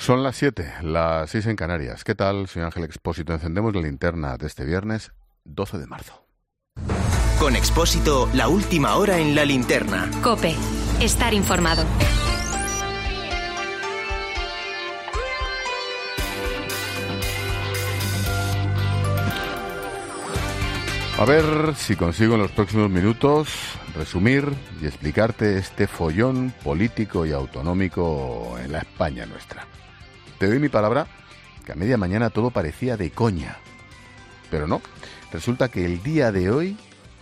Son las 7, las 6 en Canarias. ¿Qué tal? Soy Ángel Expósito. Encendemos la linterna de este viernes 12 de marzo. Con Expósito, la última hora en la linterna. COPE. Estar informado. A ver si consigo en los próximos minutos resumir y explicarte este follón político y autonómico en la España nuestra. Te doy mi palabra que a media mañana todo parecía de coña. Pero no, resulta que el día de hoy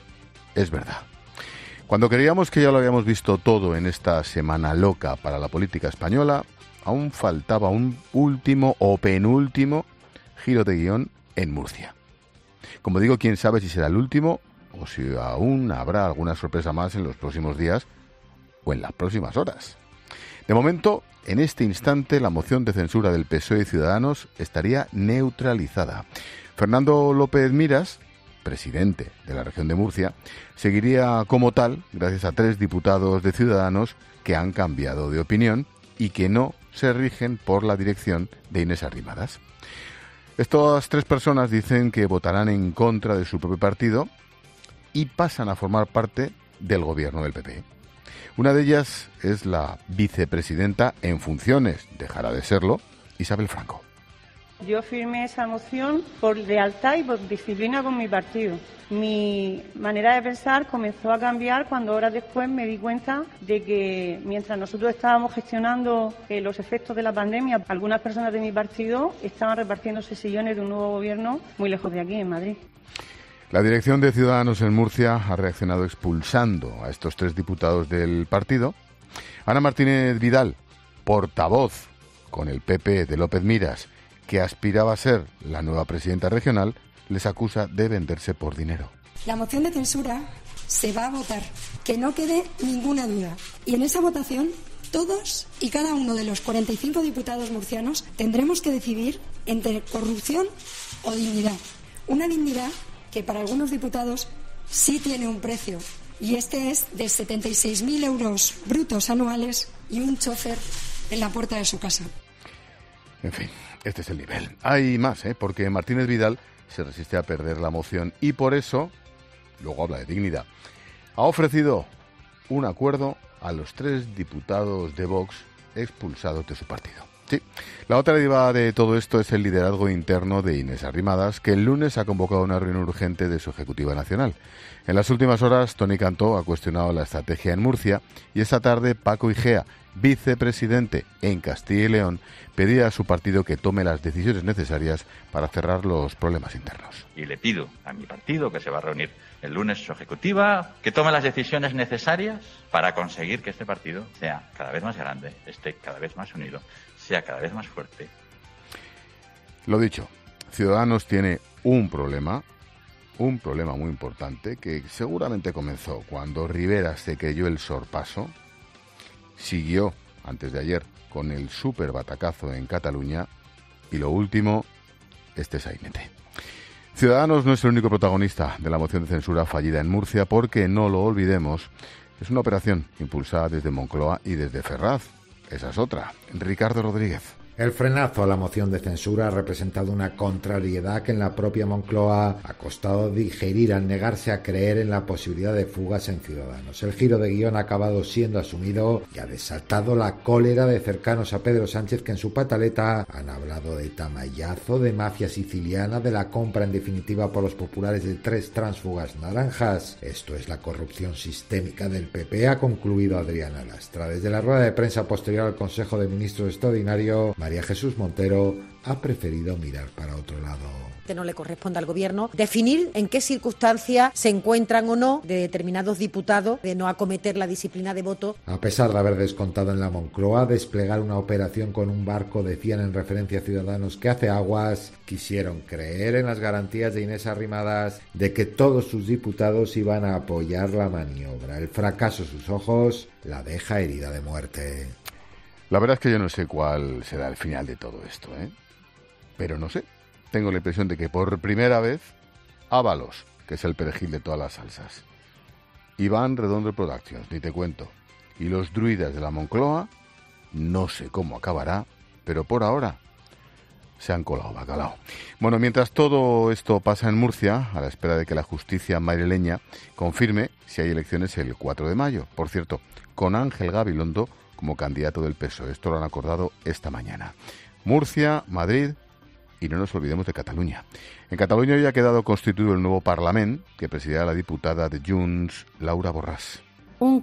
es verdad. Cuando creíamos que ya lo habíamos visto todo en esta semana loca para la política española, aún faltaba un último o penúltimo giro de guión en Murcia. Como digo, quién sabe si será el último o si aún habrá alguna sorpresa más en los próximos días o en las próximas horas. De momento, en este instante, la moción de censura del PSOE y Ciudadanos estaría neutralizada. Fernando López Miras, presidente de la región de Murcia, seguiría como tal gracias a 3 diputados de Ciudadanos que han cambiado de opinión y que no se rigen por la dirección de Inés Arrimadas. Estas 3 personas dicen que votarán en contra de su propio partido y pasan a formar parte del gobierno del PP. Una de ellas es la vicepresidenta en funciones, dejará de serlo, Isabel Franco. Yo firmé esa moción por lealtad y por disciplina con mi partido. Mi manera de pensar comenzó a cambiar cuando horas después me di cuenta de que mientras nosotros estábamos gestionando los efectos de la pandemia, algunas personas de mi partido estaban repartiéndose sillones de un nuevo gobierno muy lejos de aquí, en Madrid. La dirección de Ciudadanos en Murcia ha reaccionado expulsando a estos 3 diputados del partido. Ana Martínez Vidal, portavoz con el PP de López Miras, que aspiraba a ser la nueva presidenta regional, les acusa de venderse por dinero. La moción de censura se va a votar, que no quede ninguna duda. Y en esa votación, todos y cada uno de los 45 diputados murcianos tendremos que decidir entre corrupción o dignidad. Una dignidad que para algunos diputados sí tiene un precio, y este es de 76.000 euros brutos anuales y un chofer en la puerta de su casa. En fin, este es el nivel. Hay más, porque Martínez Vidal se resiste a perder la moción y por eso, luego habla de dignidad, ha ofrecido un acuerdo a los 3 diputados de Vox expulsados de su partido. Sí, la otra deriva de todo esto es el liderazgo interno de Inés Arrimadas, que el lunes ha convocado una reunión urgente de su Ejecutiva Nacional. En las últimas horas, Toni Cantó ha cuestionado la estrategia en Murcia y esta tarde Paco Igea, vicepresidente en Castilla y León, pedía a su partido que tome las decisiones necesarias para cerrar los problemas internos. Y le pido a mi partido, que se va a reunir el lunes su ejecutiva, que tome las decisiones necesarias para conseguir que este partido sea cada vez más grande, esté cada vez más unido, sea cada vez más fuerte. Lo dicho, Ciudadanos tiene un problema muy importante que seguramente comenzó cuando Rivera se creyó el sorpaso, siguió antes de ayer con el súper batacazo en Cataluña y lo último, este sainete. Ciudadanos no es el único protagonista de la moción de censura fallida en Murcia porque, no lo olvidemos, es una operación impulsada desde Moncloa y desde Ferraz. Esa es otra. Ricardo Rodríguez. El frenazo a la moción de censura ha representado una contrariedad que en la propia Moncloa ha costado digerir al negarse a creer en la posibilidad de fugas en Ciudadanos. El giro de guión ha acabado siendo asumido y ha desatado la cólera de cercanos a Pedro Sánchez, que en su pataleta han hablado de tamallazo, de mafia siciliana, de la compra en definitiva por los populares de 3 tránsfugas naranjas. Esto es la corrupción sistémica del PP, ha concluido Adriana Lastra. Desde la rueda de prensa posterior al Consejo de Ministros extraordinario, María Jesús Montero ha preferido mirar para otro lado. No le corresponde al Gobierno definir en qué circunstancias se encuentran o no de determinados diputados de no acometer la disciplina de voto. A pesar de haber descontado en la Moncloa desplegar una operación con un barco, decían en referencia a Ciudadanos que hace aguas, quisieron creer en las garantías de Inés Arrimadas de que todos sus diputados iban a apoyar la maniobra. El fracaso a sus ojos la deja herida de muerte. La verdad es que yo no sé cuál será el final de todo esto, pero no sé. Tengo la impresión de que por primera vez Ábalos, que es el perejil de todas las salsas, Iván Redondo Productions, ni te cuento, y los druidas de la Moncloa, no sé cómo acabará, pero por ahora se han colado bacalao. Bueno, mientras todo esto pasa en Murcia, a la espera de que la justicia madrileña confirme si hay elecciones el 4 de mayo. Por cierto, con Ángel Gabilondo como candidato del PSOE. Esto lo han acordado esta mañana. Murcia, Madrid y no nos olvidemos de Cataluña. En Cataluña hoy ha quedado constituido el nuevo Parlament que presidirá la diputada de Junts, Laura Borràs. Un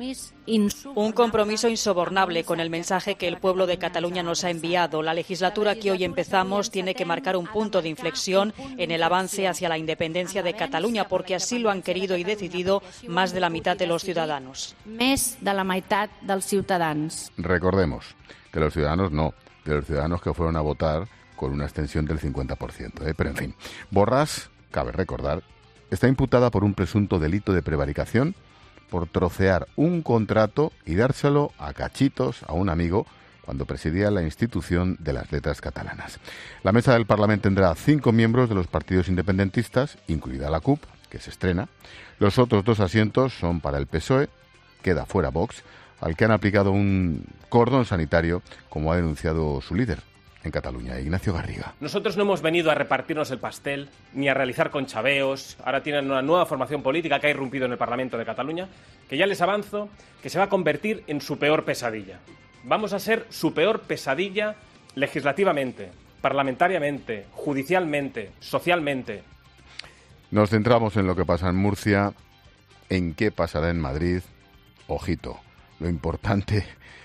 compromiso insobornable con el mensaje que el pueblo de Cataluña nos ha enviado. La legislatura que hoy empezamos tiene que marcar un punto de inflexión en el avance hacia la independencia de Cataluña, porque así lo han querido y decidido más de la mitad de los ciudadanos. Més de la meitat dels ciutadans. Recordemos, de los ciudadanos no, de los ciudadanos que fueron a votar con una extensión del 50%. Pero en fin, Borràs, cabe recordar, está imputada por un presunto delito de prevaricación por trocear un contrato y dárselo a cachitos a un amigo cuando presidía la institución de las letras catalanas. La mesa del Parlamento tendrá 5 miembros de los partidos independentistas, incluida la CUP, que se estrena. Los otros 2 asientos son para el PSOE, queda fuera Vox, al que han aplicado un cordón sanitario, como ha denunciado su líder en Cataluña, Ignacio Garriga. Nosotros no hemos venido a repartirnos el pastel, ni a realizar conchaveos. Ahora tienen una nueva formación política que ha irrumpido en el Parlamento de Cataluña, que ya les avanzo, que se va a convertir en su peor pesadilla. Vamos a ser su peor pesadilla legislativamente, parlamentariamente, judicialmente, socialmente. Nos centramos en lo que pasa en Murcia, en qué pasará en Madrid. Ojito, lo importante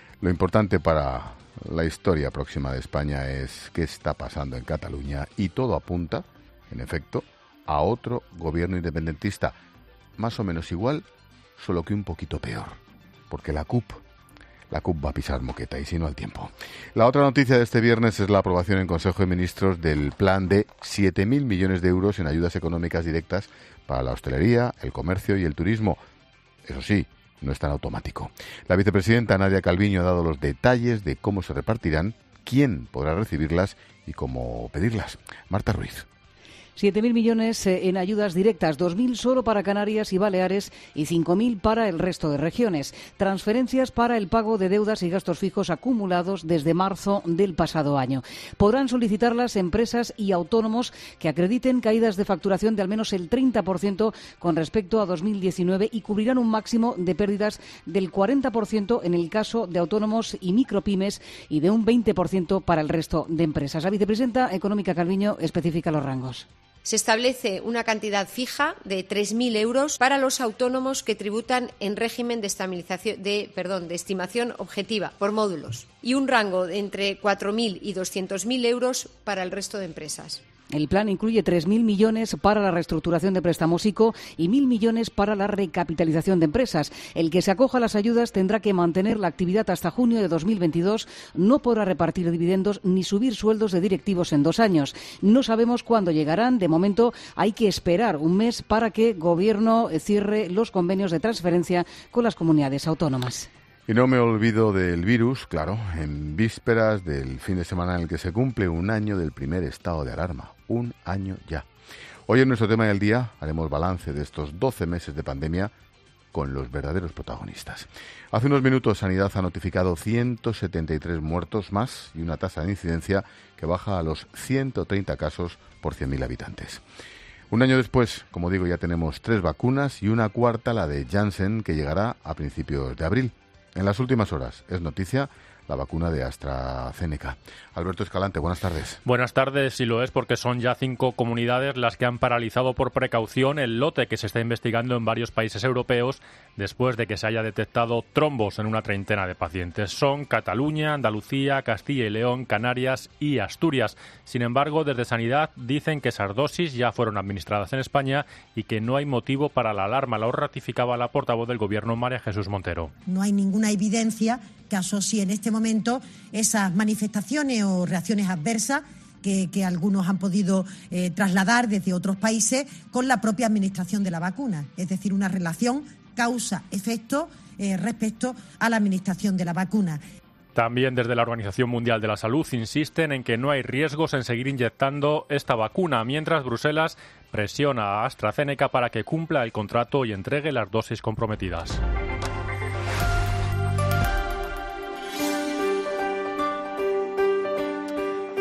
para la historia próxima de España es qué está pasando en Cataluña, y todo apunta, en efecto, a otro gobierno independentista, más o menos igual, solo que un poquito peor, porque la CUP va a pisar moqueta, y si no al tiempo. La otra noticia de este viernes es la aprobación en Consejo de Ministros del plan de 7.000 millones de euros en ayudas económicas directas para la hostelería, el comercio y el turismo. Eso sí, no es tan automático. La vicepresidenta Nadia Calviño ha dado los detalles de cómo se repartirán, quién podrá recibirlas y cómo pedirlas. Marta Ruiz. 7.000 millones en ayudas directas, 2.000 solo para Canarias y Baleares y 5.000 para el resto de regiones. Transferencias para el pago de deudas y gastos fijos acumulados desde marzo del pasado año. Podrán solicitarlas empresas y autónomos que acrediten caídas de facturación de al menos el 30% con respecto a 2019 y cubrirán un máximo de pérdidas del 40% en el caso de autónomos y micropymes y de un 20% para el resto de empresas. La vicepresidenta económica Calviño especifica los rangos. Se establece una cantidad fija de 3.000 euros para los autónomos que tributan en régimen de estimación objetiva por módulos y un rango de entre 4.000 y 200.000 euros para el resto de empresas. El plan incluye 3.000 millones para la reestructuración de préstamos ICO y 1.000 millones para la recapitalización de empresas. El que se acoja a las ayudas tendrá que mantener la actividad hasta junio de 2022, no podrá repartir dividendos ni subir sueldos de directivos en 2 años. No sabemos cuándo llegarán. De momento hay que esperar un mes para que el Gobierno cierre los convenios de transferencia con las comunidades autónomas. Y no me olvido del virus, claro, en vísperas del fin de semana en el que se cumple 1 año del primer estado de alarma. 1 año ya. Hoy en nuestro tema del día haremos balance de estos 12 meses de pandemia con los verdaderos protagonistas. Hace unos minutos Sanidad ha notificado 173 muertos más y una tasa de incidencia que baja a los 130 casos por 100.000 habitantes. 1 año después, como digo, ya tenemos 3 vacunas y una cuarta, la de Janssen, que llegará a principios de abril. En las últimas horas es noticia la vacuna de AstraZeneca. Alberto Escalante, buenas tardes. Buenas tardes, sí lo es, porque son ya 5 comunidades las que han paralizado por precaución el lote que se está investigando en varios países europeos después de que se haya detectado trombos en una treintena de pacientes. Son Cataluña, Andalucía, Castilla y León, Canarias y Asturias. Sin embargo, desde Sanidad dicen que esas dosis ya fueron administradas en España y que no hay motivo para la alarma. Lo ratificaba la portavoz del Gobierno, María Jesús Montero. No hay ninguna evidencia que asocie en este momento esas manifestaciones o reacciones adversas que algunos han podido trasladar desde otros países con la propia administración de la vacuna. Es decir, una relación causa-efecto respecto a la administración de la vacuna. También desde la Organización Mundial de la Salud insisten en que no hay riesgos en seguir inyectando esta vacuna, mientras Bruselas presiona a AstraZeneca para que cumpla el contrato y entregue las dosis comprometidas.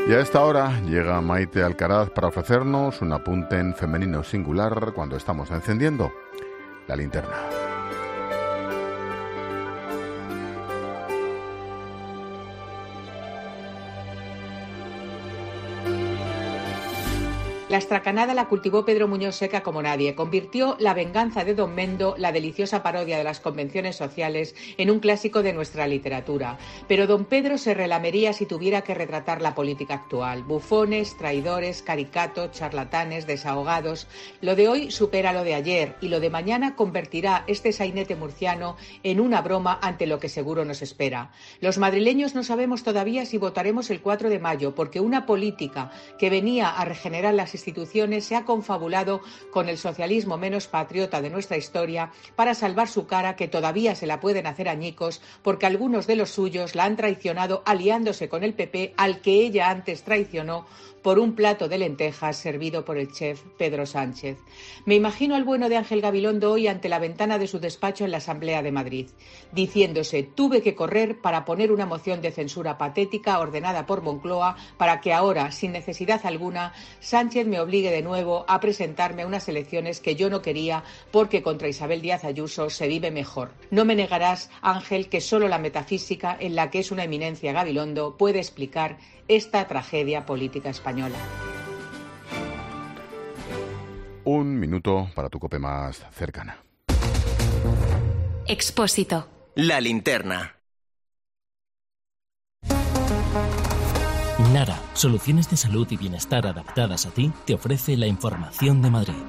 Y a esta hora llega Maite Alcaraz para ofrecernos un apunte en femenino singular cuando estamos encendiendo la linterna. La estracanada la cultivó Pedro Muñoz Seca como nadie. Convirtió La venganza de Don Mendo, la deliciosa parodia de las convenciones sociales, en un clásico de nuestra literatura. Pero don Pedro se relamería si tuviera que retratar la política actual. Bufones, traidores, caricatos, charlatanes, desahogados. Lo de hoy supera lo de ayer y lo de mañana convertirá este sainete murciano en una broma ante lo que seguro nos espera. Los madrileños no sabemos todavía si votaremos el 4 de mayo, porque una política que venía a regenerar las instituciones se ha confabulado con el socialismo menos patriota de nuestra historia para salvar su cara, que todavía se la pueden hacer añicos porque algunos de los suyos la han traicionado aliándose con el PP, al que ella antes traicionó por un plato de lentejas servido por el chef Pedro Sánchez. Me imagino al bueno de Ángel Gabilondo hoy ante la ventana de su despacho en la Asamblea de Madrid, diciéndose: tuve que correr para poner una moción de censura patética ordenada por Moncloa para que ahora, sin necesidad alguna, Sánchez me obligue de nuevo a presentarme a unas elecciones que yo no quería, porque contra Isabel Díaz Ayuso se vive mejor. No me negarás, Ángel, que solo la metafísica, en la que es una eminencia Gabilondo, puede explicar esta tragedia política española. Un minuto para tu COPE más cercana. Expósito. La linterna. Nara, soluciones de salud y bienestar adaptadas a ti, te ofrece la información de Madrid.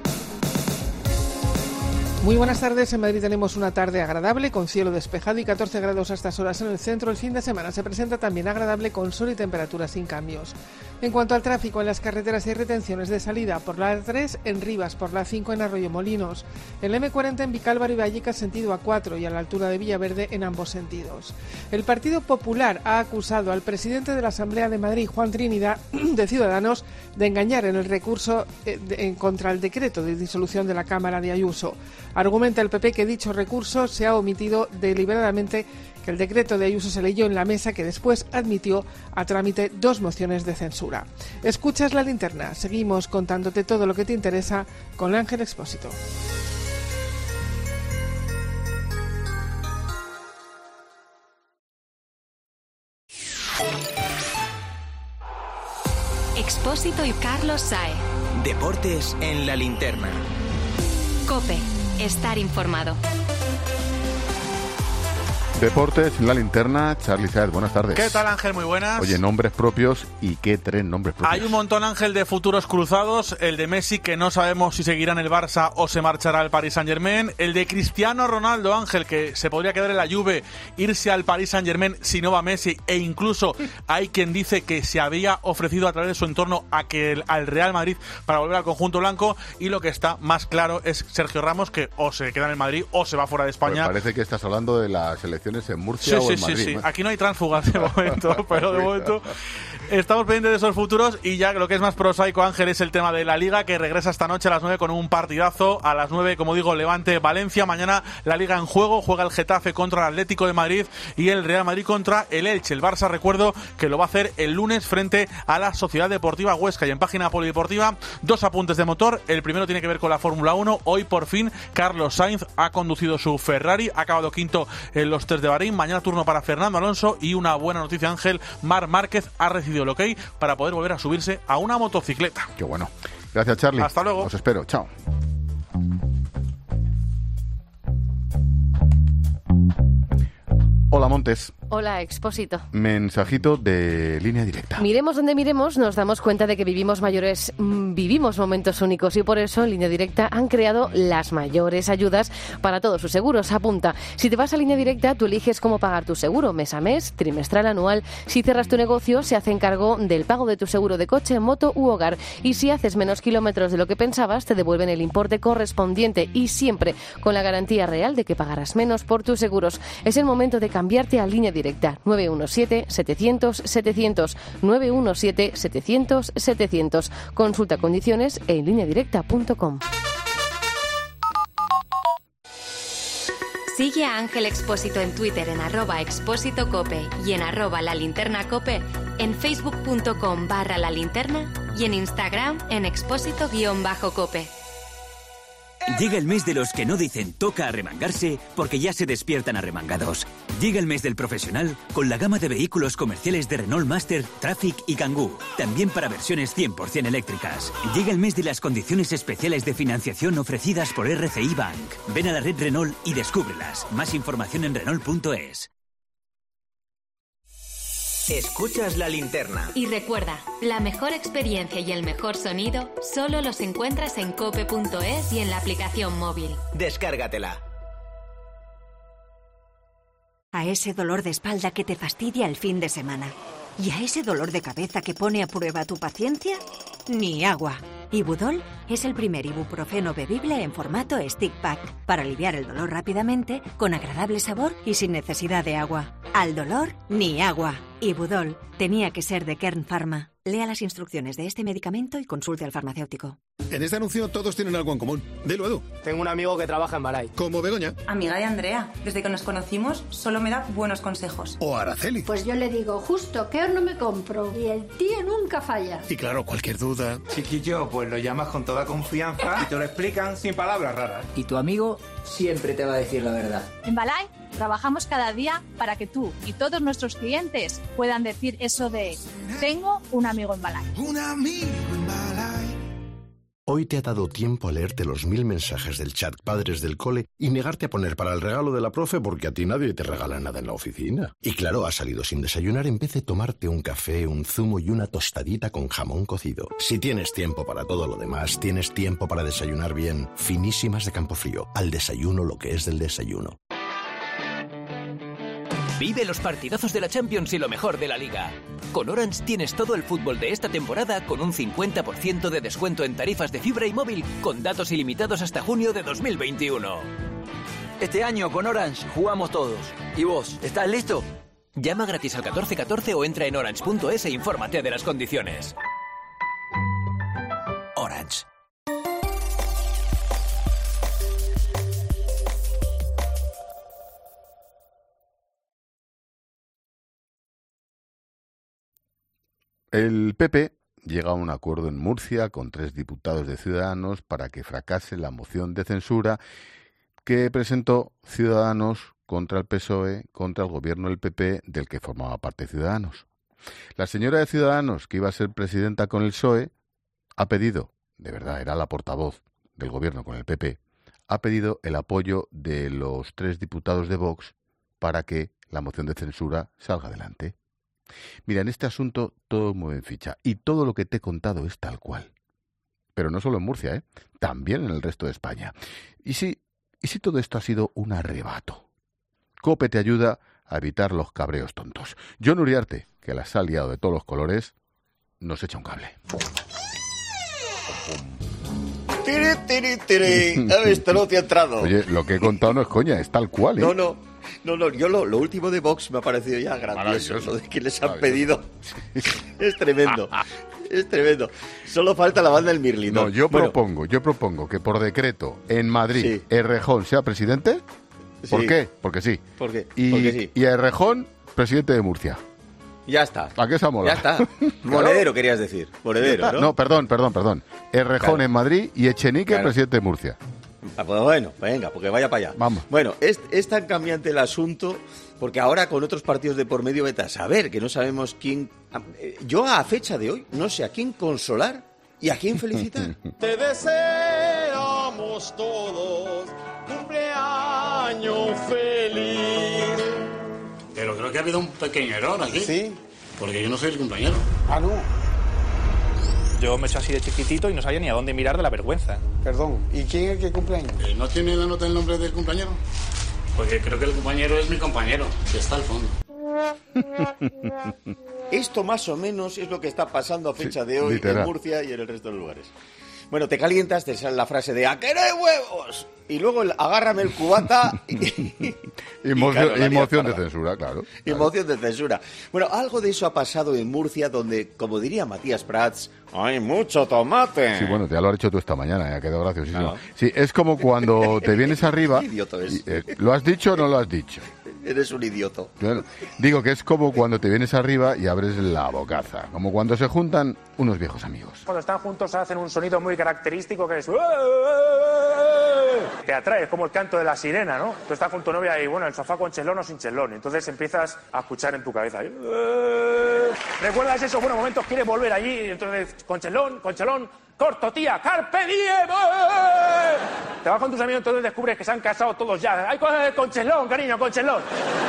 Muy buenas tardes. En Madrid tenemos una tarde agradable con cielo despejado y 14 grados a estas horas en el centro. El fin de semana se presenta también agradable con sol y temperaturas sin cambios. En cuanto al tráfico, en las carreteras hay retenciones de salida por la A3 en Rivas, por la A5 en Arroyomolinos, el M40 en Vicálvaro y Vallecas sentido A4 y a la altura de Villaverde en ambos sentidos. El Partido Popular ha acusado al presidente de la Asamblea de Madrid, Juan Trinidad, de Ciudadanos, de engañar en el recurso contra el decreto de disolución de la Cámara de Ayuso. Argumenta el PP que dicho recurso se ha omitido deliberadamente, que el decreto de Ayuso se leyó en la mesa, que después admitió a trámite 2 mociones de censura. Escuchas la linterna. Seguimos contándote todo lo que te interesa con Ángel Expósito. Expósito y Carlos Sae. Deportes en la linterna. COPE. Estar informado. Deportes en la linterna, Charly Saez, buenas tardes. ¿Qué tal, Ángel? Muy buenas. Oye, nombres propios, ¿y qué 3 nombres propios? Hay un montón, Ángel, de futuros cruzados. El de Messi, que no sabemos si seguirá en el Barça o se marchará al Paris Saint-Germain. El de Cristiano Ronaldo, Ángel, que se podría quedar en la Juve, irse al Paris Saint-Germain si no va Messi. E incluso hay quien dice que se había ofrecido a través de su entorno al Real Madrid para volver al conjunto blanco. Y lo que está más claro es Sergio Ramos, que o se queda en el Madrid o se va fuera de España. Pues parece que estás hablando de las elecciones en Murcia o en Madrid. Sí. Aquí no hay tránsfugas de momento, pero de momento estamos pendientes de esos futuros. Y ya lo que es más prosaico, Ángel, es el tema de la Liga, que regresa esta noche a las 9 con un partidazo. A las 9, como digo, Levante-Valencia. Mañana la Liga en juego. Juega el Getafe contra el Atlético de Madrid y el Real Madrid contra el Elche. El Barça, recuerdo que lo va a hacer el lunes frente a la Sociedad Deportiva Huesca. Y en página polideportiva, 2 apuntes de motor. El primero tiene que ver con la Fórmula 1. Hoy, por fin, Carlos Sainz ha conducido su Ferrari. Ha acabado quinto en los test de Bahrein. Mañana turno para Fernando Alonso. Y una buena noticia, Ángel: Marc Márquez ha recibido el ok para poder volver a subirse a una motocicleta. Qué bueno. Gracias, Charly. Hasta luego. Os espero. Chao. Hola, Montes. Hola, Expósito. Mensajito de Línea Directa. Miremos donde miremos, nos damos cuenta de que vivimos momentos únicos, y por eso en Línea Directa han creado las mayores ayudas para todos sus seguros. Apunta: si te vas a Línea Directa, tú eliges cómo pagar tu seguro, mes a mes, trimestral, anual. Si cerras tu negocio, se hacen cargo del pago de tu seguro de coche, moto u hogar. Y si haces menos kilómetros de lo que pensabas, te devuelven el importe correspondiente, y siempre con la garantía real de que pagarás menos por tus seguros. Es el momento de cambiarte a Línea Directa. 917-700-700. 917-700-700. Consulta condiciones en lineadirecta.com. Sigue a Ángel Expósito en Twitter en @expósitocope y en @lalinternacope en facebook.com/La Linterna y en Instagram en expósito_cope. Llega el mes de los que no dicen toca arremangarse porque ya se despiertan arremangados. Llega el mes del profesional con la gama de vehículos comerciales de Renault Master, Traffic y Kangoo. También para versiones 100% eléctricas. Llega el mes de las condiciones especiales de financiación ofrecidas por RCI Bank. Ven a la red Renault y descúbrelas. Más información en Renault.es. Escuchas La Linterna. Y recuerda, la mejor experiencia y el mejor sonido solo los encuentras en cope.es y en la aplicación móvil. Descárgatela. A ese dolor de espalda que te fastidia el fin de semana. ¿Y a ese dolor de cabeza que pone a prueba tu paciencia? Ni agua. Ibudol es el primer ibuprofeno bebible en formato stick pack para aliviar el dolor rápidamente, con agradable sabor y sin necesidad de agua. Al dolor, ni agua. Ibudol tenía que ser de Kern Pharma. Lea las instrucciones de este medicamento y consulte al farmacéutico. En este anuncio todos tienen algo en común. Dilo, Edu. Tengo un amigo que trabaja en Balay. Como Begoña. Amiga de Andrea. Desde que nos conocimos, solo me da buenos consejos. O Araceli. Pues yo le digo, justo, ¿qué horno me compro? Y el tío nunca falla. Y claro, cualquier duda. Chiquillo, pues lo llamas con toda confianza y te lo explican sin palabras raras. Y tu amigo siempre te va a decir la verdad. En Balay trabajamos cada día para que tú y todos nuestros clientes puedan decir eso de tengo un amigo en Balay. Un amigo en Balay. Hoy te ha dado tiempo a leerte los 1000 mensajes del chat padres del cole y negarte a poner para el regalo de la profe porque a ti nadie te regala nada en la oficina. Y claro, has salido sin desayunar en vez de tomarte un café, un zumo y una tostadita con jamón cocido. Si tienes tiempo para todo lo demás, tienes tiempo para desayunar bien. Finísimas de Campofrío. Al desayuno lo que es del desayuno. Vive los partidazos de la Champions y lo mejor de la Liga. Con Orange tienes todo el fútbol de esta temporada con un 50% de descuento en tarifas de fibra y móvil con datos ilimitados hasta junio de 2021. Este año con Orange jugamos todos. ¿Y vos, estás listo? Llama gratis al 1414 o entra en orange.es e infórmate de las condiciones. Orange. El PP llega a un acuerdo en Murcia con 3 diputados de Ciudadanos para que fracase la moción de censura que presentó Ciudadanos contra el PSOE, contra el gobierno del PP, del que formaba parte Ciudadanos. La señora de Ciudadanos, que iba a ser presidenta con el PSOE, ha pedido, de verdad, era la portavoz del gobierno con el PP, ha pedido el apoyo de los 3 diputados de Vox para que la moción de censura salga adelante. Mira, en este asunto todo mueve ficha y todo lo que te he contado es tal cual. Pero no solo en Murcia, también en el resto de España. ¿Y si todo esto ha sido un arrebato? COPE te ayuda a evitar los cabreos tontos. Jon Uriarte, que las ha liado de todos los colores, nos echa un cable. Esto no te ha entrado. Oye, lo que he contado no es coña, es tal cual, ¿eh? No, yo lo último de Vox me ha parecido ya grandioso, lo de que les han pedido. Es tremendo, es tremendo. Solo falta la banda del Mirlin. No, yo propongo que por decreto en Madrid Errejón sea presidente. ¿Por qué? Porque sí. ¿Por qué? Porque sí. Y Errejón presidente de Murcia. Ya está. ¿A qué se mola? Ya está. Monedero querías decir. Monedero, ¿no? No, perdón. Errejón en Madrid y Echenique presidente de Murcia. Pues bueno, venga, porque vaya para allá. Vamos. Bueno, es tan cambiante el asunto, porque ahora con otros partidos de por medio vete a saber, que no sabemos quién... Yo a fecha de hoy no sé a quién consolar y a quién felicitar. Te deseamos todos cumpleaños feliz. Pero creo que ha habido un pequeño error aquí. ¿Sí? Porque yo no soy el cumpleañero. Ah, no. Yo me he hecho así de chiquitito y no sabía ni a dónde mirar de la vergüenza. Perdón, ¿y quién es el que cumpleaños? ¿No tiene la nota el nombre del compañero? Porque creo que el compañero es mi compañero, que está al fondo. Esto más o menos es lo que está pasando a fecha de hoy literal. En Murcia y en el resto de lugares. Bueno, te calientas, te sale la frase de ¡a que no hay huevos! Y luego agárrame el cubata y moción de censura, claro. Y moción de censura. Bueno, algo de eso ha pasado en Murcia, donde, como diría Matías Prats, ¡hay mucho tomate! Sí, bueno, ya lo has hecho tú esta mañana, ha quedado graciosísimo. No. Sí, es como cuando te vienes arriba... Qué idiota es. ¿Lo has dicho o no lo has dicho? Eres un idiota. Claro. Digo que es como cuando te vienes arriba y abres la bocaza, como cuando se juntan unos viejos amigos. Cuando están juntos hacen un sonido muy característico que es... Te atrae, es como el canto de la sirena, ¿no? Tú estás con tu novia y, bueno, el sofá con chelón o sin chelón. Entonces empiezas a escuchar en tu cabeza. ¿Recuerdas esos buenos momentos? ¿Quieres volver allí? Entonces, con chelón, corto, tía, carpe diem. Te vas con tus amigos, entonces descubres que se han casado todos ya. ¡Ay, con chelón, cariño, con chelón!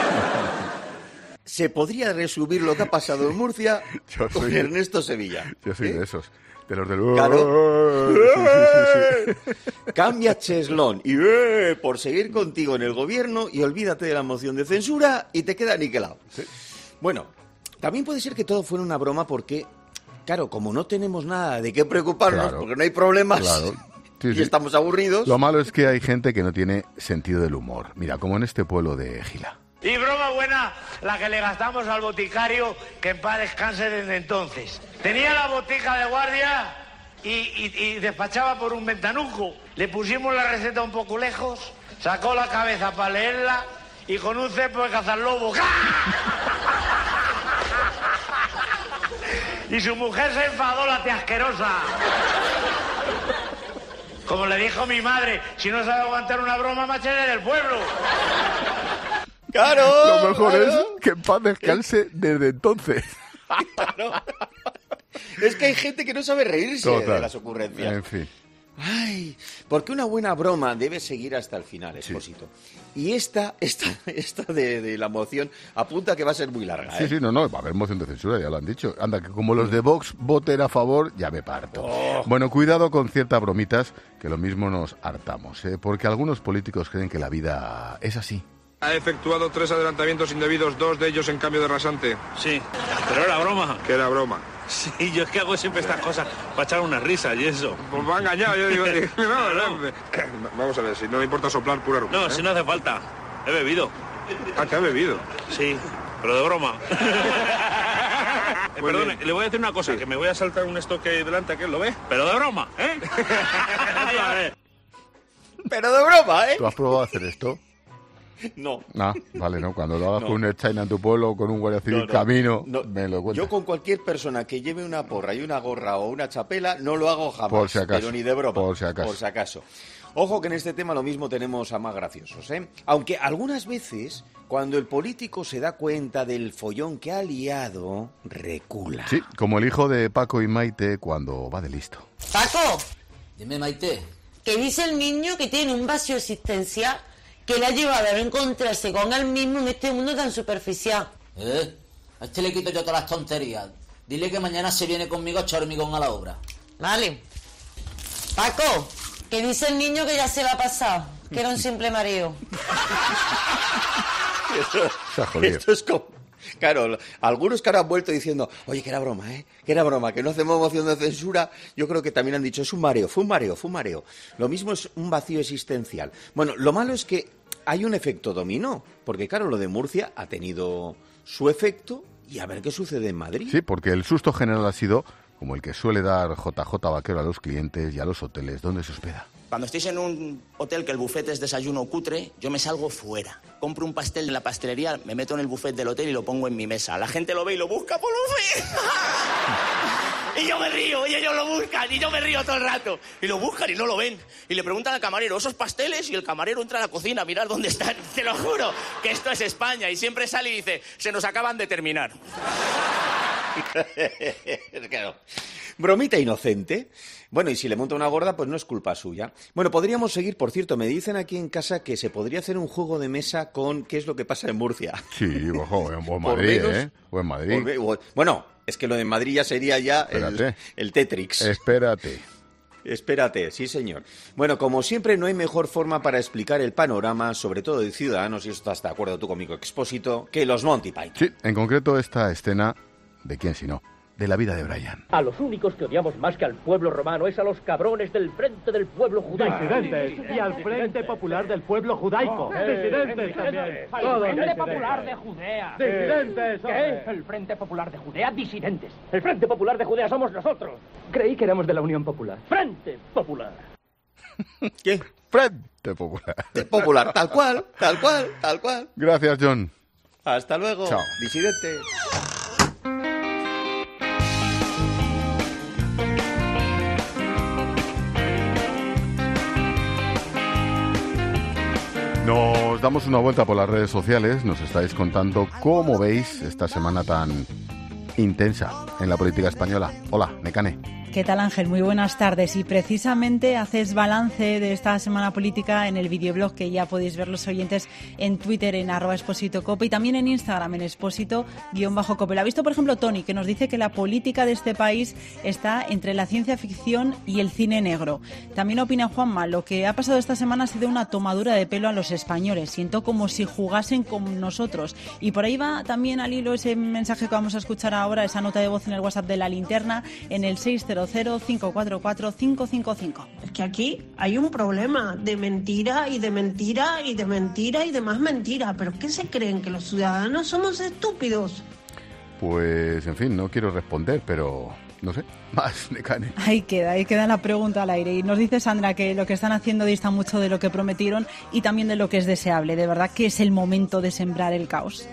Se podría resumir lo que ha pasado en Murcia con Ernesto Sevilla. Yo soy de esos. De los del... Claro. Sí. Cambia cheslón y por seguir contigo en el gobierno y olvídate de la moción de censura y te queda aniquilado. Sí. Bueno, también puede ser que todo fuera una broma porque, claro, como no tenemos nada de qué preocuparnos, porque no hay problemas y estamos aburridos... Lo malo es que hay gente que no tiene sentido del humor. Mira, como en este pueblo de Gila. Y broma buena la que le gastamos al boticario, que en paz descanse desde entonces. Tenía la botica de guardia y despachaba por un ventanuco. Le pusimos la receta un poco lejos, sacó la cabeza para leerla y con un cepo de cazar lobo. Y su mujer se enfadó, la tía asquerosa. Como le dijo mi madre, si no sabe aguantar una broma, machete del pueblo. ¡Claro! Lo mejor es que en paz descanse desde entonces. Claro. Es que hay gente que no sabe reírse de las ocurrencias. En fin. Ay, porque una buena broma debe seguir hasta el final, Expósito. Sí. Y esta de la moción apunta que va a ser muy larga. Sí, no, va a haber moción de censura, ya lo han dicho. Anda, que como los de Vox voten a favor, ya me parto. Bueno, cuidado con ciertas bromitas, que lo mismo nos hartamos, porque algunos políticos creen que la vida es así. Ha efectuado 3 adelantamientos indebidos, 2 de ellos en cambio de rasante. Sí, pero era broma. ¿Qué era broma? Sí, yo es que hago siempre estas cosas para echar unas risas y eso. Pues me ha engañado, yo digo, no. Vamos a ver, si no me importa soplar pura rumba. No, si no hace falta. He bebido. ¿Ah, que ha bebido? Sí, pero de broma. Perdone, le voy a decir una cosa, que me voy a saltar un estoque delante, que lo ve, pero de broma, ¿eh? Pero de broma, ¿eh? ¿Tú has probado a hacer esto? No. Ah, vale, no. Cuando lo hagas con un China en tu pueblo o con un guardia civil camino, me lo cuentas. Yo con cualquier persona que lleve una porra y una gorra o una chapela, no lo hago jamás. Por si acaso. Pero ni de broma. Por si acaso. Por si acaso. Ojo que en este tema lo mismo tenemos a más graciosos, ¿eh? Aunque algunas veces, cuando el político se da cuenta del follón que ha liado, recula. Sí, como el hijo de Paco y Maite cuando va de listo. ¡Paco! Dime, Maite. ¿Qué dice el niño que tiene un vacío existencial que le ha llevado a no encontrarse con él mismo en este mundo tan superficial? A este le quito yo todas las tonterías. Dile que mañana se viene conmigo a echar hormigón a la obra. Vale. Paco, ¿qué dice el niño que ya se le ha pasado? Que era un simple mareo. Esto es como... Claro, algunos que ahora han vuelto diciendo, oye, que era broma, que era broma, que no hacemos moción de censura, yo creo que también han dicho, es un mareo, fue un mareo. Lo mismo es un vacío existencial. Bueno, lo malo es que hay un efecto dominó, porque claro, lo de Murcia ha tenido su efecto y a ver qué sucede en Madrid. Sí, porque el susto general ha sido como el que suele dar JJ Vaquero a los clientes y a los hoteles donde se hospeda. Cuando estéis en un hotel que el buffet es desayuno cutre, yo me salgo fuera. Compro un pastel de la pastelería, me meto en el buffet del hotel y lo pongo en mi mesa. La gente lo ve y lo busca por un fin. Y yo me río, y ellos lo buscan, y yo me río todo el rato. Y lo buscan y no lo ven. Y le preguntan al camarero, ¿esos pasteles? Y el camarero entra a la cocina a mirar dónde están. Te lo juro, que esto es España. Y siempre sale y dice, se nos acaban de terminar. Claro. Bromita inocente. Bueno, y si le monta una gorda, pues no es culpa suya. Bueno, podríamos seguir, por cierto, me dicen aquí en casa que se podría hacer un juego de mesa con qué es lo que pasa en Murcia. Sí, ojo, en Madrid, o en Madrid. Bueno, es que lo de Madrid ya sería el Tetrix. Espérate, sí señor. Bueno, como siempre, no hay mejor forma para explicar el panorama, sobre todo de Ciudadanos, y esto estás de acuerdo tú conmigo, Expósito, que los Monty Python. Sí, en concreto esta escena, ¿de quién si no? De la vida de Brian. A los únicos que odiamos más que al pueblo romano es a los cabrones del Frente del Pueblo Judaico. Disidentes. Y al Frente Popular del Pueblo Judaico. Disidentes también. Al Frente Popular de Judea. Disidentes. ¿Qué? El Frente Popular de Judea, disidentes. El Frente Popular de Judea somos nosotros. Creí que éramos de la Unión Popular. Frente Popular. ¿Qué? Frente Popular. Popular, tal cual, tal cual, tal cual. Gracias, John. Hasta luego, Chao. disidente. Nos damos una vuelta por las redes sociales. Nos estáis contando cómo veis esta semana tan intensa en la política española. Hola, Nekane. ¿Qué tal, Ángel? Muy buenas tardes. Y precisamente haces balance de esta semana política en el videoblog que ya podéis ver los oyentes en Twitter en @expositocope y también en Instagram en exposito_cope. Lo ha visto, por ejemplo, Tony, que nos dice que la política de este país está entre la ciencia ficción y el cine negro. También opina Juanma, lo que ha pasado esta semana ha sido una tomadura de pelo a los españoles. Siento como si jugasen con nosotros. Y por ahí va también al hilo ese mensaje que vamos a escuchar ahora, esa nota de voz en el WhatsApp de La Linterna, en el 600-544-555. Es que aquí hay un problema de mentira y de mentira y de mentira y de más mentira. ¿Pero qué se creen? ¿Que los ciudadanos somos estúpidos? Pues, en fin, no quiero responder, pero no sé, más Nekane. Ahí queda la pregunta al aire. Y nos dice Sandra que lo que están haciendo dista mucho de lo que prometieron y también de lo que es deseable. De verdad que es el momento de sembrar el caos.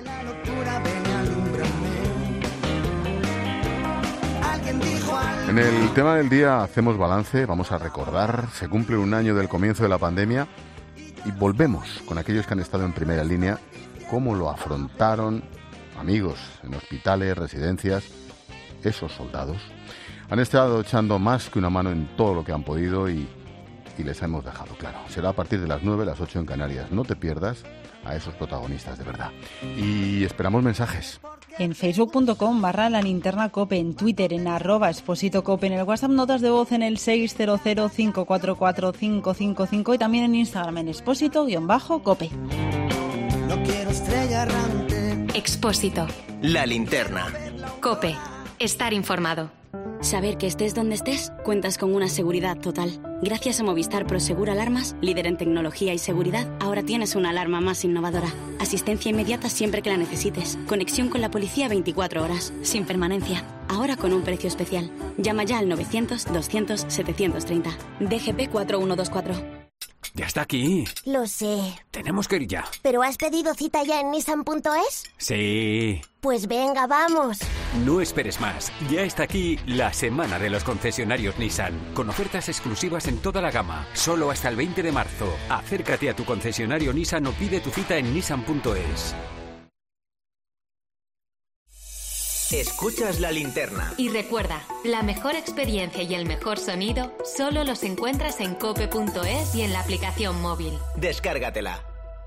En el tema del día hacemos balance, vamos a recordar, se cumple un año del comienzo de la pandemia y volvemos con aquellos que han estado en primera línea, cómo lo afrontaron amigos en hospitales, residencias, esos soldados. Han estado echando más que una mano en todo lo que han podido y les hemos dejado claro. Será a partir de las 9, las 8 en Canarias. No te pierdas a esos protagonistas de verdad. Y esperamos mensajes. En facebook.com/lalinternacope, en Twitter en @expositocope, en el WhatsApp notas de voz en el 600-544-555 y también en Instagram en expósito_cope. No quiero estrella errante. Expósito. La Linterna. Cope. Estar informado. Saber que estés donde estés, cuentas con una seguridad total. Gracias a Movistar Prosegur Alarmas, líder en tecnología y seguridad, ahora tienes una alarma más innovadora. Asistencia inmediata siempre que la necesites. Conexión con la policía 24 horas, sin permanencia. Ahora con un precio especial. Llama ya al 900-200-730. DGP 4124. Ya está aquí. Lo sé. Tenemos que ir ya. ¿Pero has pedido cita ya en Nissan.es? Sí. Pues venga, vamos. No esperes más. Ya está aquí la semana de los concesionarios Nissan, con ofertas exclusivas en toda la gama, solo hasta el 20 de marzo. Acércate a tu concesionario Nissan o pide tu cita en Nissan.es. Escuchas La Linterna. Y recuerda, la mejor experiencia y el mejor sonido solo los encuentras en cope.es y en la aplicación móvil. Descárgatela.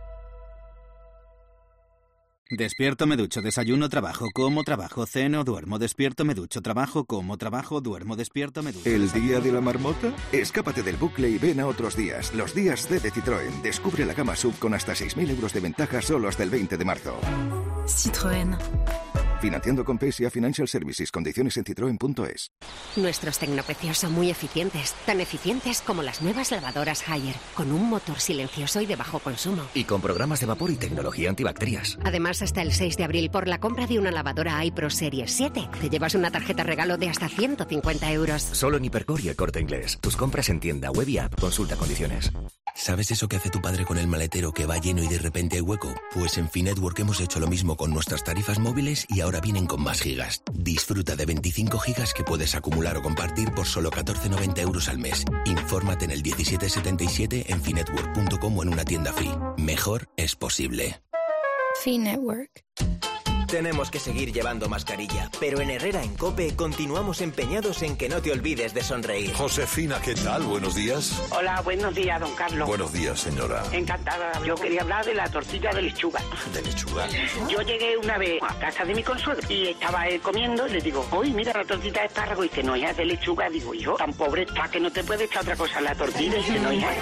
Despierto, me ducho, desayuno, trabajo, como, trabajo, ceno, duermo, despierto, me ducho, trabajo, como, trabajo, duermo, despierto, me ducho. ¿El día de la marmota? Escápate del bucle y ven a otros días. Los días C de Citroën. Descubre la gama SUV con hasta 6.000 euros de ventaja solo hasta el 20 de marzo. Citroën. Financiando con PSA Financial Services. Condiciones en citroen.es. Nuestros tecnopecios son muy eficientes. Tan eficientes como las nuevas lavadoras Haier. Con un motor silencioso y de bajo consumo. Y con programas de vapor y tecnología antibacterias. Además, hasta el 6 de abril, por la compra de una lavadora iPro Series 7, te llevas una tarjeta regalo de hasta 150 euros. Solo en Hipercor y El Corte Inglés. Tus compras en tienda, web y app. Consulta condiciones. ¿Sabes eso que hace tu padre con el maletero que va lleno y de repente hay hueco? Pues en Finetwork hemos hecho lo mismo con nuestras tarifas móviles y ahora vienen con más gigas. Disfruta de 25 gigas que puedes acumular o compartir por solo 14,90 euros al mes. Infórmate en el 1777 en finetwork.com o en una tienda Fi. Mejor es posible. Finetwork. Tenemos que seguir llevando mascarilla, pero en Herrera en COPE continuamos empeñados en que no te olvides de sonreír. Josefina, ¿qué tal? Buenos días. Hola, buenos días, don Carlos. Buenos días, señora. Encantada. Yo quería hablar de la tortilla de lechuga. ¿De lechuga? Yo llegué una vez a casa de mi consuegro y estaba él comiendo y le digo, uy, mira la tortilla de espárrago, y que no es de lechuga. Digo, hijo, tan pobre está que no te puede echar otra cosa en la tortilla y que no es.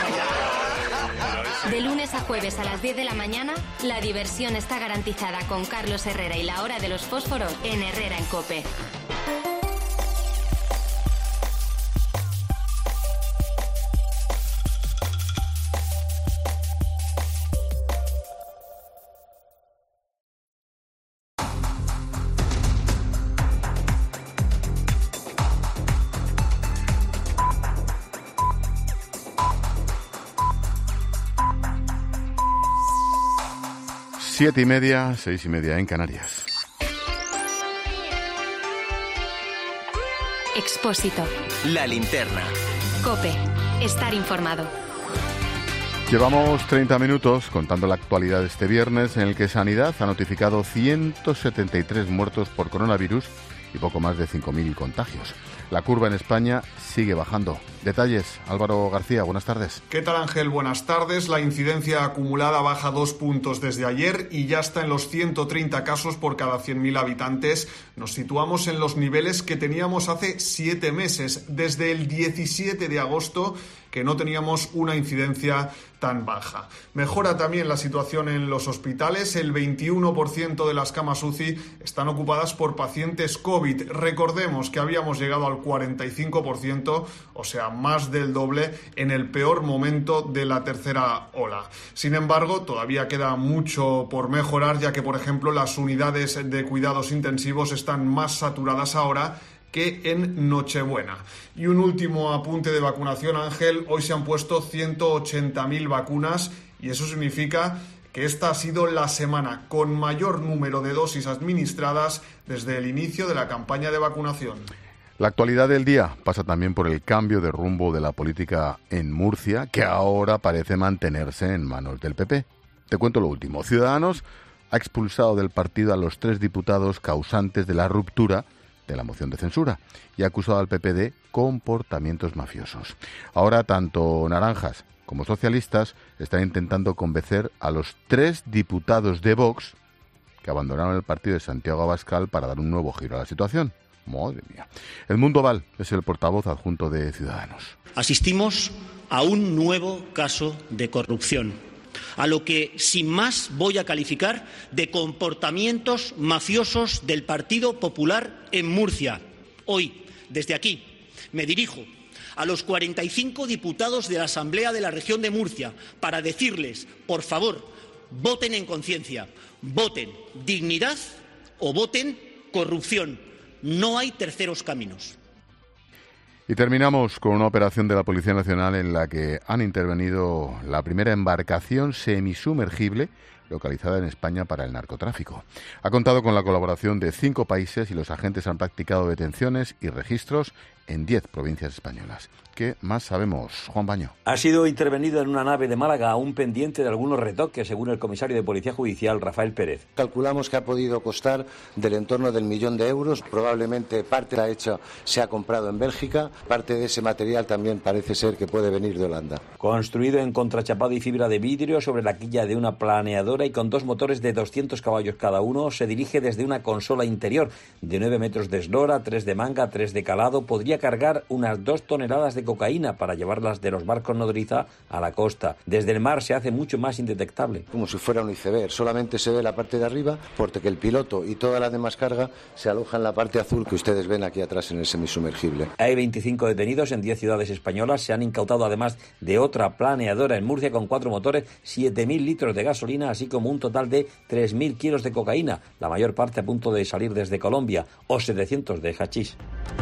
De lunes a jueves a las 10 de la mañana, la diversión está garantizada con Carlos Herrera y la hora de los fósforos en Herrera en COPE. 7:30, 6:30 en Canarias. Expósito. La linterna. COPE. Estar informado. Llevamos 30 minutos contando la actualidad de este viernes, en el que Sanidad ha notificado 173 muertos por coronavirus y poco más de 5.000 contagios. La curva en España sigue bajando. Detalles, Álvaro García, buenas tardes. ¿Qué tal, Ángel? Buenas tardes. La incidencia acumulada baja 2 puntos desde ayer y ya está en los 130 casos por cada 100.000 habitantes. Nos situamos en los niveles que teníamos hace 7 meses, desde el 17 de agosto, que no teníamos una incidencia tan baja. Mejora también la situación en los hospitales. El 21% de las camas UCI están ocupadas por pacientes COVID. Recordemos que habíamos llegado al 45%, o sea, más del doble, en el peor momento de la tercera ola. Sin embargo, todavía queda mucho por mejorar, ya que, por ejemplo, las unidades de cuidados intensivos están más saturadas ahora que en Nochebuena. Y un último apunte de vacunación, Ángel. Hoy se han puesto 180.000 vacunas y eso significa que esta ha sido la semana con mayor número de dosis administradas desde el inicio de la campaña de vacunación. La actualidad del día pasa también por el cambio de rumbo de la política en Murcia, que ahora parece mantenerse en manos del PP. Te cuento lo último. Ciudadanos ha expulsado del partido a los 3 diputados causantes de la ruptura de la moción de censura y ha acusado al PP de comportamientos mafiosos. Ahora tanto naranjas como socialistas están intentando convencer a los 3 diputados de Vox que abandonaron el partido de Santiago Abascal para dar un nuevo giro a la situación. Madre mía. Edmundo Val es el portavoz adjunto de Ciudadanos. Asistimos a un nuevo caso de corrupción, a lo que sin más voy a calificar de comportamientos mafiosos del Partido Popular en Murcia. Hoy, desde aquí, me dirijo a los 45 diputados de la Asamblea de la Región de Murcia para decirles, por favor, voten en conciencia, voten dignidad o voten corrupción. No hay terceros caminos. Y terminamos con una operación de la Policía Nacional en la que han intervenido la primera embarcación semisumergible localizada en España para el narcotráfico. Ha contado con la colaboración de 5 países y los agentes han practicado detenciones y registros en 10 provincias españolas. ¿Qué más sabemos, Juan Baño? Ha sido intervenido en una nave de Málaga, aún pendiente de algunos retoques, según el comisario de Policía Judicial, Rafael Pérez. Calculamos que ha podido costar del entorno del 1.000.000 de euros. Probablemente parte de la hecha se ha comprado en Bélgica. Parte de ese material también parece ser que puede venir de Holanda. Construido en contrachapado y fibra de vidrio sobre la quilla de una planeadora y con 2 motores de 200 caballos cada uno, se dirige desde una consola interior de 9 metros de eslora, 3 de manga, 3 de calado. Podría cargar unas 2 toneladas de cocaína para llevarlas de los barcos nodriza a la costa. Desde el mar se hace mucho más indetectable. Como si fuera un iceberg, solamente se ve la parte de arriba porque el piloto y toda la demás carga se aloja en la parte azul que ustedes ven aquí atrás en el semisumergible. Hay 25 detenidos en 10 ciudades españolas. Se han incautado además de otra planeadora en Murcia con 4 motores, 7.000 litros de gasolina, así como un total de 3.000 kilos de cocaína, la mayor parte a punto de salir desde Colombia, o 700 de hachís.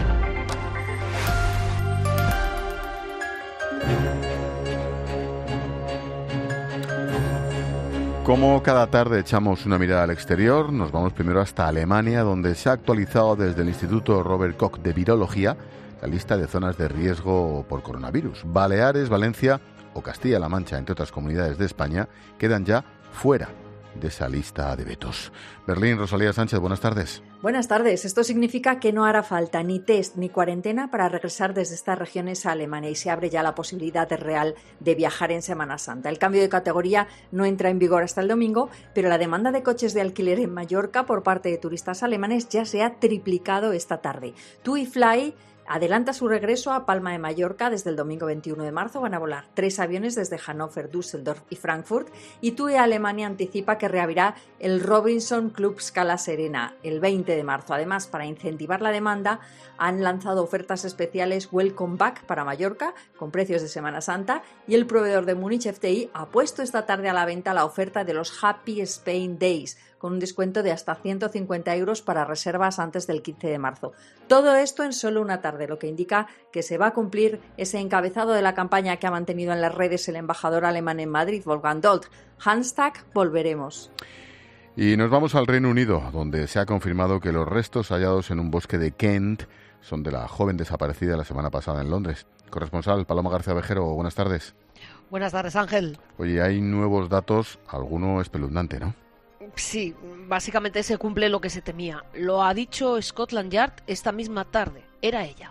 Como cada tarde echamos una mirada al exterior, nos vamos primero hasta Alemania, donde se ha actualizado desde el Instituto Robert Koch de Virología la lista de zonas de riesgo por coronavirus. Baleares, Valencia o Castilla-La Mancha, entre otras comunidades de España, quedan ya fuera de esa lista de vetos. Berlín, Rosalía Sánchez, buenas tardes. Buenas tardes. Esto significa que no hará falta ni test ni cuarentena para regresar desde estas regiones a Alemania y se abre ya la posibilidad real de viajar en Semana Santa. El cambio de categoría no entra en vigor hasta el domingo, pero la demanda de coches de alquiler en Mallorca por parte de turistas alemanes ya se ha triplicado esta tarde. TUI Fly adelanta su regreso a Palma de Mallorca desde el domingo 21 de marzo. Van a volar 3 aviones desde Hannover, Düsseldorf y Frankfurt. Y TUI Alemania anticipa que reabrirá el Robinson Club Scala Serena el 20 de marzo. Además, para incentivar la demanda, han lanzado ofertas especiales Welcome Back para Mallorca con precios de Semana Santa y el proveedor de Múnich FTI ha puesto esta tarde a la venta la oferta de los Happy Spain Days con un descuento de hasta 150 euros para reservas antes del 15 de marzo. Todo esto en solo una tarde, lo que indica que se va a cumplir ese encabezado de la campaña que ha mantenido en las redes el embajador alemán en Madrid, Wolfgang Dold. #volveremos. Y nos vamos al Reino Unido, donde se ha confirmado que los restos hallados en un bosque de Kent son de la joven desaparecida la semana pasada en Londres. Corresponsal Paloma García Vejero, buenas tardes. Buenas tardes, Ángel. Oye, hay nuevos datos, alguno espeluznante, ¿no? Sí, básicamente se cumple lo que se temía. Lo ha dicho Scotland Yard esta misma tarde. Era ella.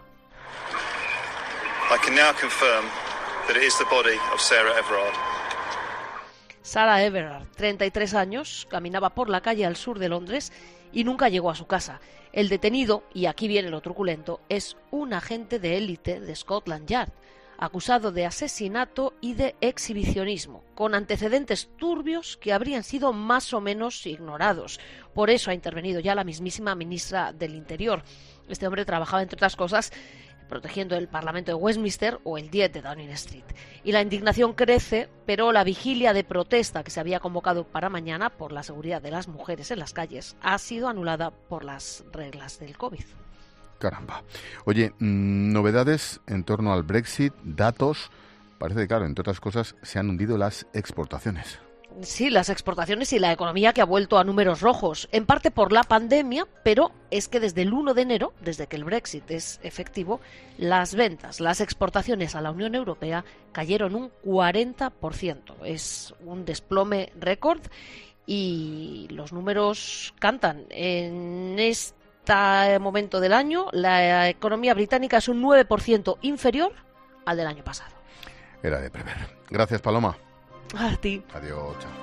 I can now confirm that it is the body of Sarah Everard. Sarah Everard, 33 años, caminaba por la calle al sur de Londres y nunca llegó a su casa. El detenido, y aquí viene lo truculento, es un agente de élite de Scotland Yard, acusado de asesinato y de exhibicionismo, con antecedentes turbios que habrían sido más o menos ignorados. Por eso ha intervenido ya la mismísima ministra del Interior. Este hombre trabajaba, entre otras cosas, protegiendo el Parlamento de Westminster o el 10 de Downing Street. Y la indignación crece, pero la vigilia de protesta que se había convocado para mañana por la seguridad de las mujeres en las calles ha sido anulada por las reglas del COVID. Caramba. Oye, novedades en torno al Brexit, datos. Parece que, claro, entre otras cosas, se han hundido las exportaciones. Sí, las exportaciones y la economía que ha vuelto a números rojos, en parte por la pandemia, pero es que desde el 1 de enero, desde que el Brexit es efectivo, las ventas, las exportaciones a la Unión Europea cayeron un 40%. Es un desplome récord y los números cantan. En este momento del año, la economía británica es un 9% inferior al del año pasado. Era de prever. Gracias, Paloma. A ti. Adiós, chao.